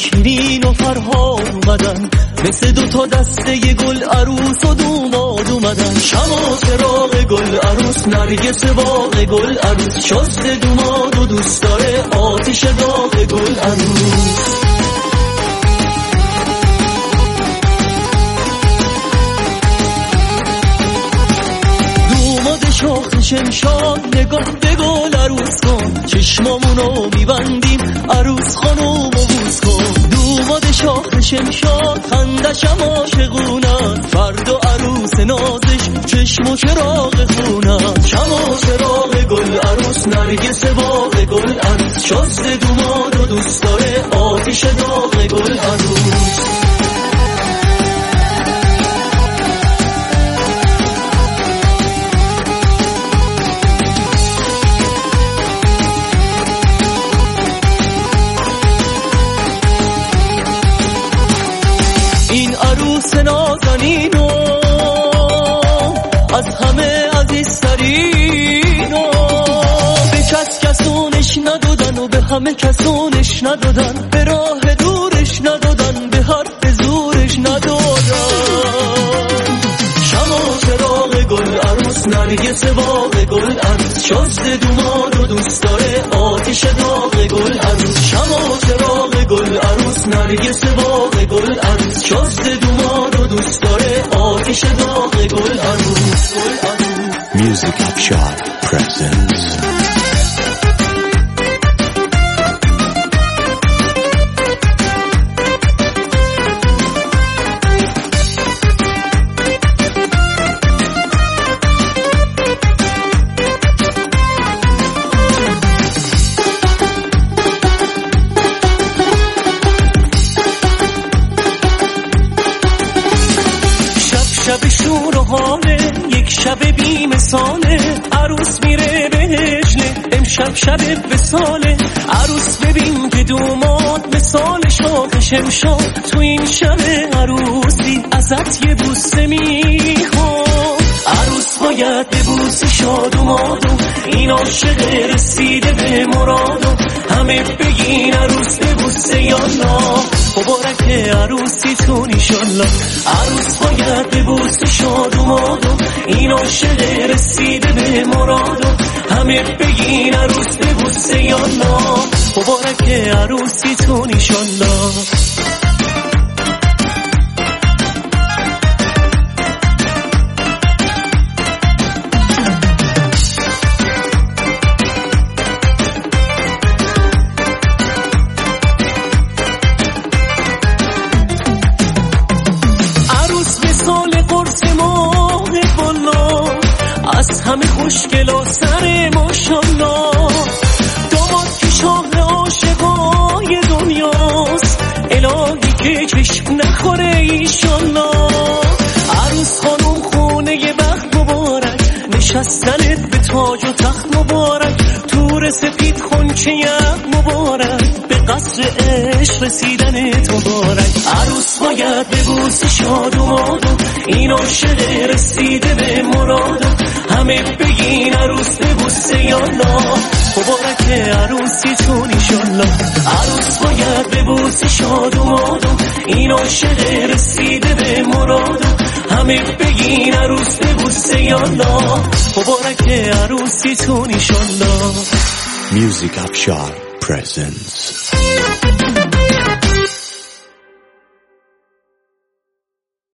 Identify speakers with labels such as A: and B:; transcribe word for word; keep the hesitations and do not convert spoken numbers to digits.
A: شیرین و فرهاد اومدن، مثل دو تا دسته گل عروس و دوماد اومدن. شمع و چراغ گل عروس، نرگس باغ گل عروس، شست دوماد و دوست داره آتیش داغ گل عروس. شاخ شمشاد نگاه به گل عروس کن، چشمامونو میبندیم عروس خانومو بوس کن. دوماد شاخ شمشاد خندشم عاشقونن، فرد و عروس نازش چشم و چراغ خونن. شمع و چراغ گل عروس، نرگس باغ گل عروس، شست دوماد و دوست داره آتیش داغ گل عروس. این عروس نازنینو از همه عزیزترینو، به کس کسونش ندادن و به همه کسونش ندادن، به راه دورش ندادن، به حرف زورش ندادن. شمع و چراغ گل عروس، نرگس باغ گل عروس، شست دوماد و دوست داره آتیش داغ گل عروس. شمع و چراغ گل عروس، نرگس باغ گل عروس، شست دوماد و دوست داره آتیش داغ گل عروس.
B: Music Upshot presents
A: شب شور و حاله، یک شب بی مثاله، عروس میره به هجله، امشب شب وصاله. عروس ببین که دوماد مثال شاخ شمشاد، تو این شب عروسی ازت یه بوسه میخواد. عروس باید ببوسی شادومادو، این عاشق رسیده به مرادو، همه بگین عروس ببوسه یالا، مبارک عروسیتون ایشالله. عروس باید ببوسه شادومادو، این عاشق رسیده به مرادو، همه بگین عروس ببوسه یالا، مبارک عروسیتون ایشالله. از همه خوشگلا سر ماشالله، داماد که شاه عاشقای دنیاست، الهی که چشم نخوره ایشالله. عروس خانوم خونه ی بخت مبارک، نشستنت به تاج و تخت مبارک، تور سپید خونچه یخ مبارک، به قصر عشق رسیدنت مبارک. عروس باید ببوسی شادومادو، این عاشق رسیده به مرادو، همه بگین عروس ببوسه یالا، مبارک عروسیتون ایشالله. عروس باید ببوسی شادومادو، این عاشق رسیده به مرادو، همه بگین عروس ببوسه یالا، مبارک عروسیتون ایشالله.
B: Music Upshot presents